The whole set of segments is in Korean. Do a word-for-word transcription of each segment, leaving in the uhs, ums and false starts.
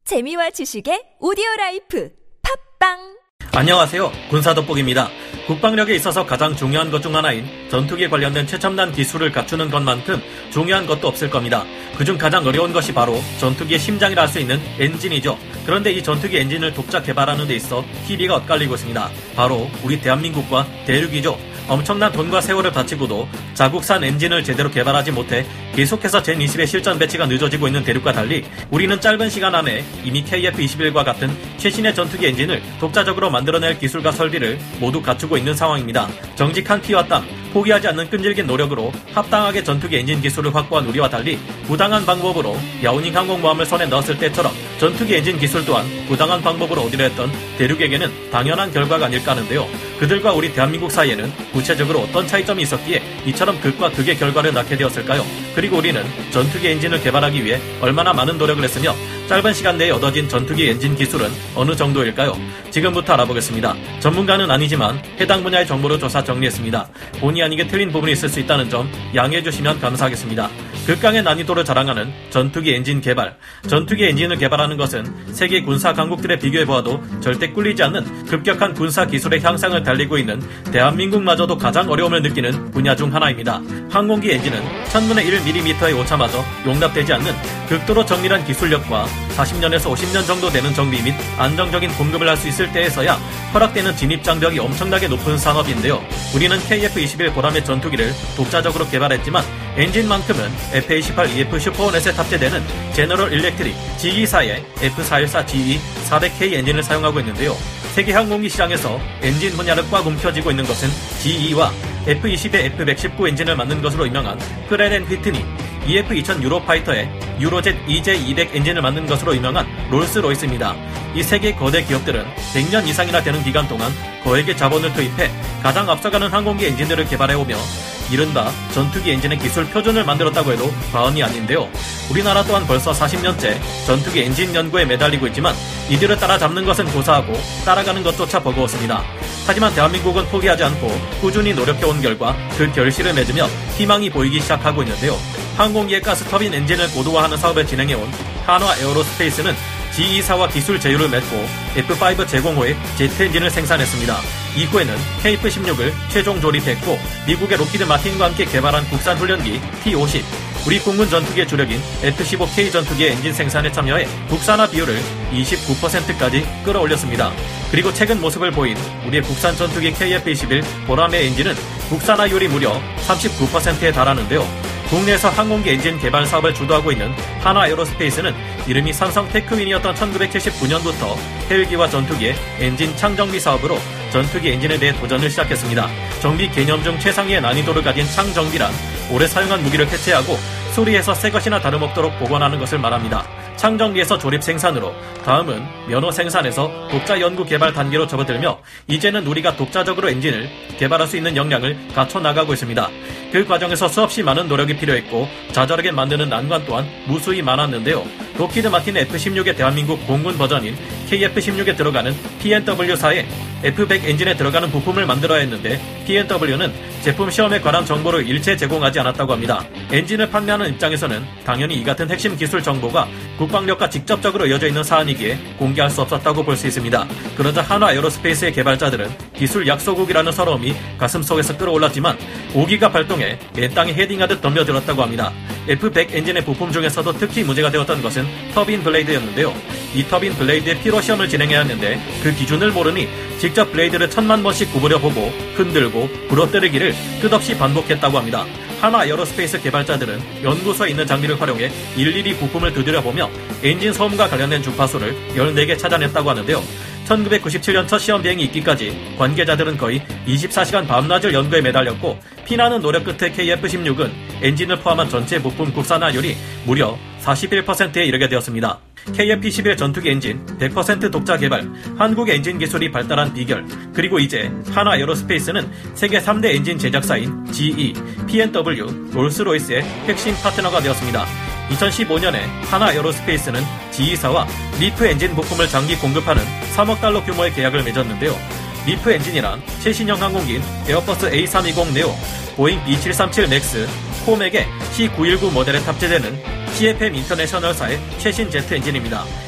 재미와 지식의 오디오라이프 팝빵. 안녕하세요. 군사돋보기입니다. 국방력에 있어서 가장 중요한 것 중 하나인 전투기에 관련된 최첨단 기술을 갖추는 것만큼 중요한 것도 없을 겁니다. 그중 가장 어려운 것이 바로 전투기의 심장이라 할 수 있는 엔진이죠. 그런데 이 전투기 엔진을 독자 개발하는 데 있어 희비가 엇갈리고 있습니다. 바로 우리 대한민국과 대륙이죠. 엄청난 돈과 세월을 바치고도 자국산 엔진을 제대로 개발하지 못해 계속해서 제이 이십의 실전 배치가 늦어지고 있는 대륙과 달리 우리는 짧은 시간 안에 이미 케이에프 이십일과 같은 최신의 전투기 엔진을 독자적으로 만들어낼 기술과 설비를 모두 갖추고 있는 상황입니다. 정직한 피와 땀, 포기하지 않는 끈질긴 노력으로 합당하게 전투기 엔진 기술을 확보한 우리와 달리 부당한 방법으로 야오닝 항공모함을 손에 넣었을 때처럼 전투기 엔진 기술 또한 부당한 방법으로 얻으려 했던 대륙에게는 당연한 결과가 아닐까 하는데요. 그들과 우리 대한민국 사이에는 구체적으로 어떤 차이점이 있었기에 이처럼 극과 극의 결과를 낳게 되었을까요? 그리고 우리는 전투기 엔진을 개발하기 위해 얼마나 많은 노력을 했으며 짧은 시간 내에 얻어진 전투기 엔진 기술은 어느 정도일까요? 지금부터 알아보겠습니다. 전문가는 아니지만 해당 분야의 정보를 조사 정리했습니다. 본의 아니게 틀린 부분이 있을 수 있다는 점 양해해 주시면 감사하겠습니다. 극강의 난이도를 자랑하는 전투기 엔진 개발. 전투기 엔진을 개발하는 것은 세계 군사 강국들에 비교해보아도 절대 꿀리지 않는 급격한 군사 기술의 향상을 달리고 있는 대한민국마저도 가장 어려움을 느끼는 분야 중 하나입니다. 항공기 엔진은 천분의 일 밀리미터의 오차마저 용납되지 않는 극도로 정밀한 기술력과 사십 년에서 오십 년 정도 되는 정비 및 안정적인 공급을 할 수 있을 때에서야 허락되는 진입 장벽이 엄청나게 높은 산업인데요. 우리는 케이에프 이십일 보람의 전투기를 독자적으로 개발했지만 엔진만큼은 에프에이 십팔 이에프 슈퍼호넷에 탑재되는 제너럴 일렉트릭 지이사의 에프 사백십사 지이 사백 케이 엔진을 사용하고 있는데요. 세계 항공기 시장에서 엔진 분야를 꽉 움켜쥐고 있는 것은 지이와 에프 이십의 에프 백십구 엔진을 만든 것으로 유명한 프렛 앤 휘트니, 이에프 이천 유로파이터의 유로젯 이제이 이백 엔진을 만든 것으로 유명한 롤스로이스입니다. 이 세 개 거대 기업들은 백 년 이상이나 되는 기간 동안 거액의 자본을 투입해 가장 앞서가는 항공기 엔진들을 개발해오며 이른바 전투기 엔진의 기술 표준을 만들었다고 해도 과언이 아닌데요. 우리나라 또한 벌써 사십 년째 전투기 엔진 연구에 매달리고 있지만 이들을 따라잡는 것은 고사하고 따라가는 것조차 버거웠습니다. 하지만 대한민국은 포기하지 않고 꾸준히 노력해온 결과 그 결실을 맺으며 희망이 보이기 시작하고 있는데요. 항공기의 가스터빈 엔진을 고도화하는 사업을 진행해온 한화 에어로스페이스는 지이사와 기술 제휴를 맺고 에프 파이브 제공 후에 제트 엔진을 생산했습니다. 이후에는 케이에프 십육을 최종 조립했고 미국의 로키드 마틴과 함께 개발한 국산 훈련기 티 오십, 우리 공군 전투기의 주력인 에프 십오 케이 전투기의 엔진 생산에 참여해 국산화 비율을 이십구 퍼센트까지 끌어올렸습니다. 그리고 최근 모습을 보인 우리의 국산 전투기 케이에프 이십일 보람의 엔진은 국산화율이 무려 삼십구 퍼센트에 달하는데요. 국내에서 항공기 엔진 개발 사업을 주도하고 있는 한화 에어로스페이스는 이름이 삼성 테크윈이었던 천구백칠십구 년부터 헬기와 전투기의 엔진 창정비 사업으로 전투기 엔진에 대해 도전을 시작했습니다. 정비 개념 중 최상위의 난이도를 가진 창정비란 오래 사용한 무기를 해체하고 수리해서 새 것이나 다름없도록 복원하는 것을 말합니다. 창정비에서 조립 생산으로 다음은 면허 생산에서 독자 연구 개발 단계로 접어들며 이제는 우리가 독자적으로 엔진을 개발할 수 있는 역량을 갖춰 나가고 있습니다. 그 과정에서 수없이 많은 노력이 필요했고 좌절하게 만드는 난관 또한 무수히 많았는데요. 로키드 마틴 에프 십육의 대한민국 공군 버전인 케이에프 십육에 들어가는 피엔더블유사의 에프 백 엔진에 들어가는 부품을 만들어야 했는데 피엔더블유는 제품 시험에 관한 정보를 일체 제공하지 않았다고 합니다. 엔진을 판매하는 입장에서는 당연히 이 같은 핵심 기술 정보가 국방력과 직접적으로 이어져 있는 사안이기에 공개할 수 없었다고 볼 수 있습니다. 그러자 한화 에어로스페이스의 개발자들은 기술 약소국이라는 서러움이 가슴속에서 끌어올랐지만 오기가 발동해 맨땅에 헤딩하듯 덤벼들었다고 합니다. 에프 백 엔진의 부품 중에서도 특히 문제가 되었던 것은 터빈 블레이드였는데요. 이 터빈 블레이드의 피로 시험을 진행해야 했는데 그 기준을 모르니 직접 블레이드를 천만 번씩 구부려 보고 흔들고 부러뜨리기를 끝없이 반복했다고 합니다. 한화 에어로스페이스 개발자들은 연구소에 있는 장비를 활용해 일일이 부품을 두드려보며 엔진 소음과 관련된 주파수를 열네 개 찾아냈다고 하는데요. 천구백구십칠 년 첫 시험 비행이 있기까지 관계자들은 거의 이십사 시간 밤낮을 연구에 매달렸고 피나는 노력 끝에 케이에프 십육은 엔진을 포함한 전체 부품 국산화율이 무려 사십일 퍼센트에 이르게 되었습니다. 케이에프 이십일 전투기 엔진 백 퍼센트 독자 개발, 한국의 엔진 기술이 발달한 비결, 그리고 이제 한화 에어로스페이스는 세계 삼 대 엔진 제작사인 지이, 피엔더블유, 롤스로이스의 핵심 파트너가 되었습니다. 이천십오 년에 한화 에어로스페이스는 지이사와 리프 엔진 부품을 장기 공급하는 삼억 달러 규모의 계약을 맺었는데요. 리프 엔진이란 최신형 항공기인 에어버스 에이 삼백이십 네오, 보잉 이 칠삼칠 맥스, 코맥의 씨 구백십구 모델에 탑재되는 씨에프엠 인터내셔널사의 최신 제트 엔진입니다.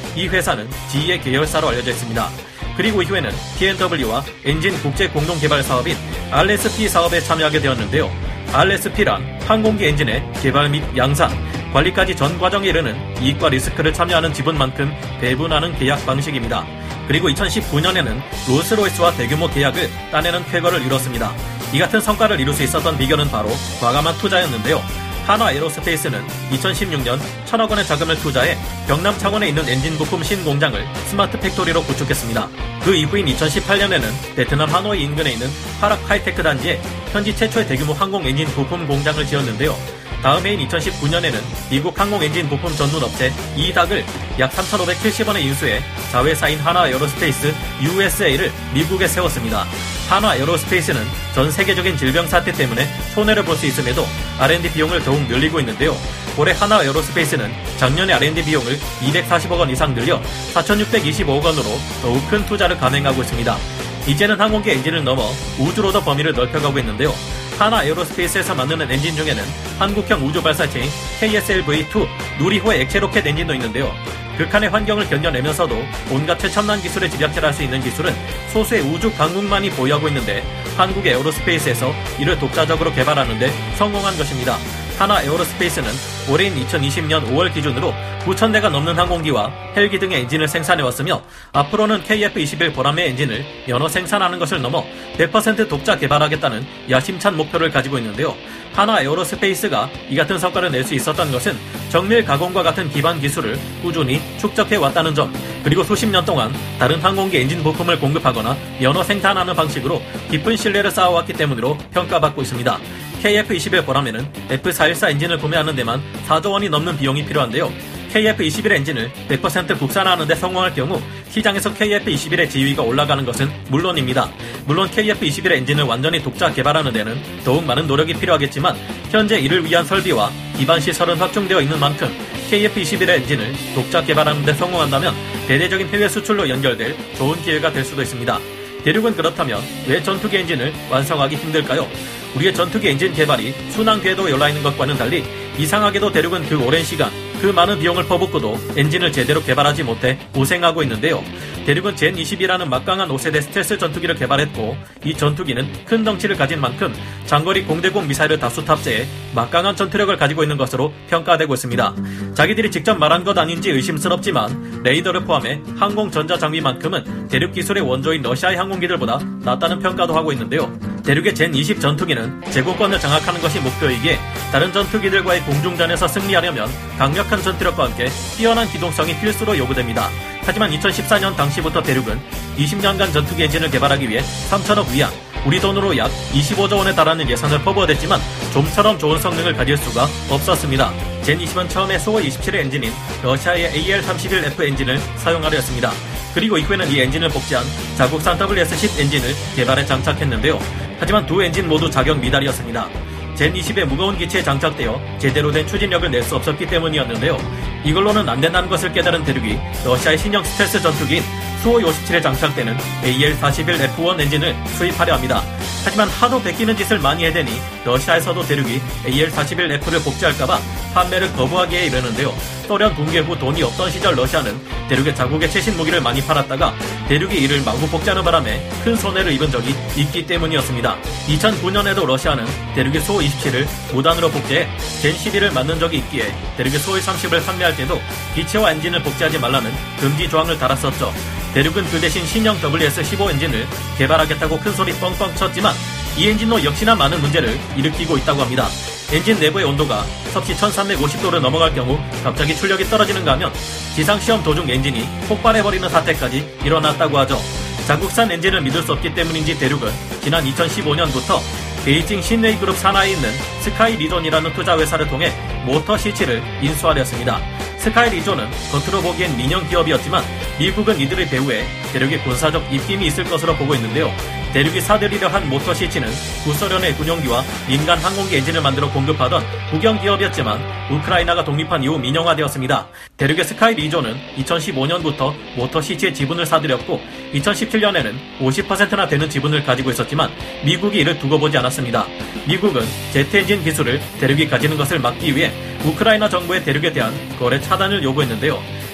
이 회사는 지이의 계열사로 알려져 있습니다. 그리고 이후에는 티엔더블유와 엔진 국제 공동 개발 사업인 알에스피 사업에 참여하게 되었는데요. 알에스피란 항공기 엔진의 개발 및 양산, 관리까지 전 과정에 이르는 이익과 리스크를 참여하는 지분만큼 배분하는 계약 방식입니다. 그리고 이천십구 년에는 롤스로이스와 대규모 계약을 따내는 쾌거를 이뤘습니다. 이 같은 성과를 이룰 수 있었던 비결은 바로 과감한 투자였는데요. 한화 에어로스페이스는 이천십육 년 천억 원의 자금을 투자해 경남 창원에 있는 엔진 부품 신공장을 스마트 팩토리로 구축했습니다. 그 이후인 이천십팔 년에는 베트남 하노이 인근에 있는 파락 하이테크 단지에 현지 최초의 대규모 항공 엔진 부품 공장을 지었는데요. 다음 해인 이천십구 년에는 미국 항공 엔진 부품 전문 업체 이닥을 약 삼천오백칠십 원에 인수해 자회사인 한화 에어로스페이스 유에스에이를 미국에 세웠습니다. 한화 에어로스페이스는 전 세계적인 질병 사태 때문에 손해를 볼 수 있음에도 알앤디 비용을 더욱 늘리고 있는데요. 올해 한화 에어로스페이스는 작년에 알앤디 비용을 이백사십억 원 이상 늘려 사천육백이십오억 원으로 더욱 큰 투자를 감행하고 있습니다. 이제는 항공기 엔진을 넘어 우주로도 범위를 넓혀가고 있는데요. 한화 에어로스페이스에서 만드는 엔진 중에는 한국형 우주발사체인 케이에스엘브이 투 누리호의 액체 로켓 엔진도 있는데요. 극한의 환경을 견뎌내면서도 온갖 최첨단 기술에 집약질할 수 있는 기술은 소수의 우주 강국만이 보유하고 있는데 한국의 에어로스페이스에서 이를 독자적으로 개발하는 데 성공한 것입니다. 한화 에어로스페이스는 올해인 이천이십 년 오월 기준으로 구천 대가 넘는 항공기와 헬기 등의 엔진을 생산해왔으며 앞으로는 케이에프 이십일 보람의 엔진을 연어 생산하는 것을 넘어 백 퍼센트 독자 개발하겠다는 야심찬 목표를 가지고 있는데요. 한화 에어로스페이스가 이 같은 성과를 낼 수 있었던 것은 정밀 가공과 같은 기반 기술을 꾸준히 축적해왔다는 점, 그리고 수십 년 동안 다른 항공기 엔진 부품을 공급하거나 연어 생산하는 방식으로 깊은 신뢰를 쌓아왔기 때문으로 평가받고 있습니다. 케이에프 이십일 보람에는 에프 사백십사 엔진을 구매하는 데만 사조 원이 넘는 비용이 필요한데요. 케이에프 이십일 엔진을 백 퍼센트 국산화하는 데 성공할 경우 시장에서 케이에프 이십일의 지위가 올라가는 것은 물론입니다. 물론 케이에프 이십일 엔진을 완전히 독자 개발하는 데는 더욱 많은 노력이 필요하겠지만 현재 이를 위한 설비와 기반 시설은 확충되어 있는 만큼 케이에프 이십일 엔진을 독자 개발하는 데 성공한다면 대대적인 해외 수출로 연결될 좋은 기회가 될 수도 있습니다. 대륙은 그렇다면 왜 전투기 엔진을 완성하기 힘들까요? 우리의 전투기 엔진 개발이 순항 궤도에 올라있는 것과는 달리 이상하게도 대륙은 그 오랜 시간, 그 많은 비용을 퍼붓고도 엔진을 제대로 개발하지 못해 고생하고 있는데요. 대륙은 젠 이십이라는 막강한 오 세대 스텔스 전투기를 개발했고 이 전투기는 큰 덩치를 가진 만큼 장거리 공대공 미사일을 다수 탑재해 막강한 전투력을 가지고 있는 것으로 평가되고 있습니다. 자기들이 직접 말한 것 아닌지 의심스럽지만 레이더를 포함해 항공 전자장비만큼은 대륙 기술의 원조인 러시아의 항공기들보다 낫다는 평가도 하고 있는데요. 대륙의 젠 이십 전투기는 제공권을 장악하는 것이 목표이기에 다른 전투기들과의 공중전에서 승리하려면 강력한 전투력과 함께 뛰어난 기동성이 필수로 요구됩니다. 하지만 이천십사 년 당시부터 대륙은 이십 년간 전투기 엔진을 개발하기 위해 삼천억 위안, 우리 돈으로 약 이십오조 원에 달하는 예산을 퍼부어댔지만 좀처럼 좋은 성능을 가질 수가 없었습니다. 젠 이십은 처음에 수호 이십칠의 엔진인 러시아의 에이엘 삼십일 에프 엔진을 사용하려 했습니다. 그리고 이후에는 이 엔진을 복제한 자국산 더블유에스 십 엔진을 개발에 장착했는데요. 하지만 두 엔진 모두 자격 미달이었습니다. 젠 이십의 무거운 기체에 장착되어 제대로 된 추진력을 낼 수 없었기 때문이었는데요. 이걸로는 안 된다는 것을 깨달은 대륙이 러시아의 신형 스텔스 전투기인 수호 오십칠에 장착되는 에이엘 사십일 에프 원 엔진을 수입하려 합니다. 하지만 하도 베끼는 짓을 많이 해대니 러시아에서도 대륙이 에이엘 사십일 에프를 복제할까봐 판매를 거부하기에 이르는데요. 소련 붕괴 후 돈이 없던 시절 러시아는 대륙의 자국의 최신 무기를 많이 팔았다가 대륙이 이를 마구 복제하는 바람에 큰 손해를 입은 적이 있기 때문이었습니다. 이천구 년에도 러시아는 대륙의 수호 이십칠을 무단으로 복제해 젠 십일을 만든 적이 있기에 대륙의 수호 삼십을 판매할 때도 기체와 엔진을 복제하지 말라는 금지 조항을 달았었죠. 대륙은 그 대신 신형 더블유에스 십오 엔진을 개발하겠다고 큰소리 뻥뻥 쳤지만 이 엔진도 역시나 많은 문제를 일으키고 있다고 합니다. 엔진 내부의 온도가 섭씨 천삼백오십 도를 넘어갈 경우 갑자기 출력이 떨어지는가 하면 지상시험 도중 엔진이 폭발해버리는 사태까지 일어났다고 하죠. 자국산 엔진을 믿을 수 없기 때문인지 대륙은 지난 이천십오 년부터 베이징 신웨이그룹 산하에 있는 스카이 리존이라는 투자회사를 통해 모터 시칠을 인수하려 했습니다. 스카이 리존은 겉으로 보기엔 민영 기업이었지만 미국은 이들의 배후에 대륙의 군사적 입김이 있을 것으로 보고 있는데요. 대륙이 사들이려 한 모터 시치는 구소련의 군용기와 민간 항공기 엔진을 만들어 공급하던 국영기업이었지만 우크라이나가 독립한 이후 민영화되었습니다. 대륙의 스카이 리존은 이천십오 년부터 모터 시치의 지분을 사들였고 이천십칠 년에는 오십 퍼센트나 되는 지분을 가지고 있었지만 미국이 이를 두고 보지 않았습니다. 미국은 제트 엔진 기술을 대륙이 가지는 것을 막기 위해 우크라이나 정부의 대륙에 대한 거래 차단을 요구했는데요.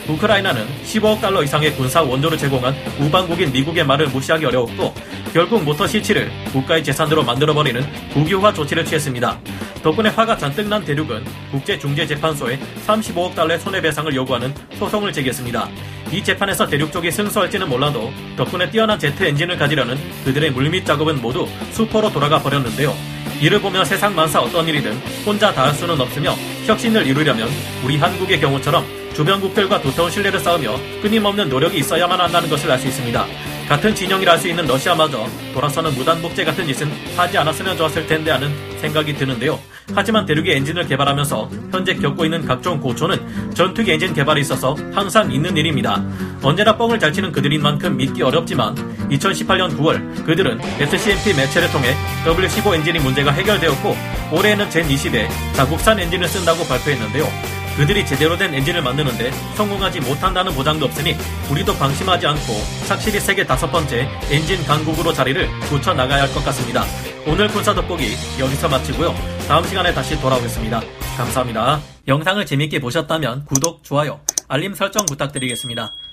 우크라이나는 십오억 달러 이상의 군사 원조를 제공한 우방국인 미국의 말을 무시하기 어려웠고 결국 모터 시치를 국가의 재산으로 만들어버리는 국유화 조치를 취했습니다. 덕분에 화가 잔뜩 난 대륙은 국제중재재판소에 삼십오억 달러의 손해배상을 요구하는 소송을 제기했습니다. 이 재판에서 대륙 쪽이 승소할지는 몰라도 덕분에 뛰어난 제트 엔진을 가지려는 그들의 물밑 작업은 모두 수포로 돌아가 버렸는데요. 이를 보며 세상 만사 어떤 일이든 혼자 다 할 수는 없으며 혁신을 이루려면 우리 한국의 경우처럼 주변국들과 두터운 신뢰를 쌓으며 끊임없는 노력이 있어야만 한다는 것을 알 수 있습니다. 같은 진영이라 할 수 있는 러시아마저 돌아서는 무단복제 같은 짓은 하지 않았으면 좋았을 텐데 하는 생각이 드는데요. 하지만 대륙의 엔진을 개발하면서 현재 겪고 있는 각종 고초는 전투기 엔진 개발에 있어서 항상 있는 일입니다. 언제나 뻥을 잘 치는 그들인 만큼 믿기 어렵지만 이천십팔년 구월 그들은 에스씨엠피 매체를 통해 더블유 십오 엔진이 문제가 해결되었고 올해에는 젠 이십에 자국산 엔진을 쓴다고 발표했는데요. 그들이 제대로 된 엔진을 만드는데 성공하지 못한다는 보장도 없으니 우리도 방심하지 않고 착실히 세계 다섯 번째 엔진 강국으로 자리를 굳혀나가야 할 것 같습니다. 오늘 군사 돋보기 여기서 마치고요. 다음 시간에 다시 돌아오겠습니다. 감사합니다. 영상을 재밌게 보셨다면 구독, 좋아요, 알림 설정 부탁드리겠습니다.